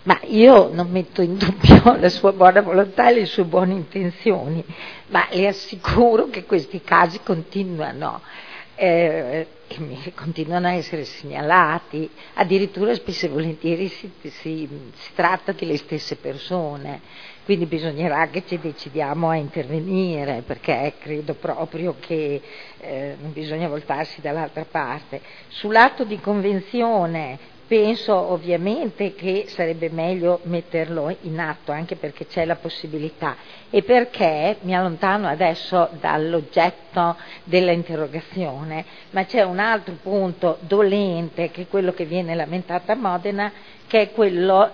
Ma io non metto in dubbio la sua buona volontà e le sue buone intenzioni, ma le assicuro che questi casi continuano e continuano a essere segnalati, addirittura spesso e volentieri si tratta delle stesse persone, quindi bisognerà che ci decidiamo a intervenire, perché credo proprio che non bisogna voltarsi dall'altra parte. Sull'atto di convenzione penso ovviamente che sarebbe meglio metterlo in atto, anche perché c'è la possibilità, e perché mi allontano adesso dall'oggetto della interrogazione, ma c'è un altro punto dolente, che è quello che viene lamentato a Modena, che è quello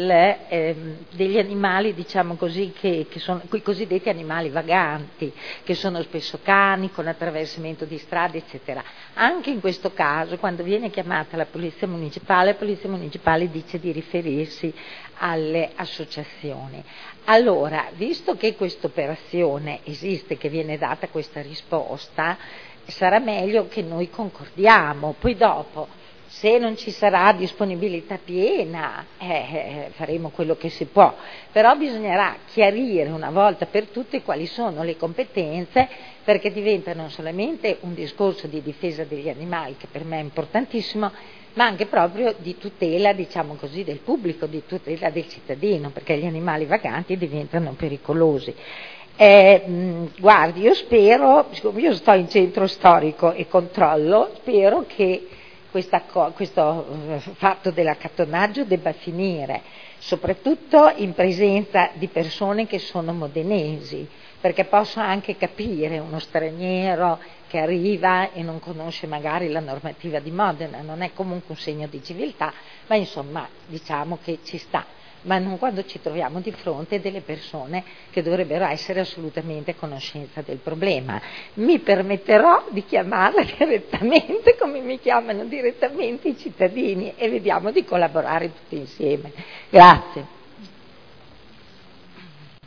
degli animali, diciamo così, che sono quei cosiddetti animali vaganti, che sono spesso cani con attraversamento di strade, eccetera. Anche in questo caso, quando viene chiamata la polizia municipale dice di riferirsi alle associazioni. Allora, visto che questa operazione esiste, che viene data questa risposta, sarà meglio che noi concordiamo, poi dopo, se non ci sarà disponibilità piena, faremo quello che si può, però bisognerà chiarire una volta per tutte quali sono le competenze, perché diventa non solamente un discorso di difesa degli animali, che per me è importantissimo, ma anche proprio di tutela, diciamo così, del pubblico, di tutela del cittadino, perché gli animali vaganti diventano pericolosi. Guardi, io spero, siccome io sto in centro storico e controllo, spero che questo fatto dell'accattonaggio debba finire, soprattutto in presenza di persone che sono modenesi, perché posso anche capire uno straniero che arriva e non conosce magari la normativa di Modena, non è comunque un segno di civiltà, ma insomma diciamo che ci sta, ma non quando ci troviamo di fronte delle persone che dovrebbero essere assolutamente a conoscenza del problema. Mi permetterò di chiamarla direttamente come mi chiamano direttamente i cittadini e vediamo di collaborare tutti insieme. Grazie.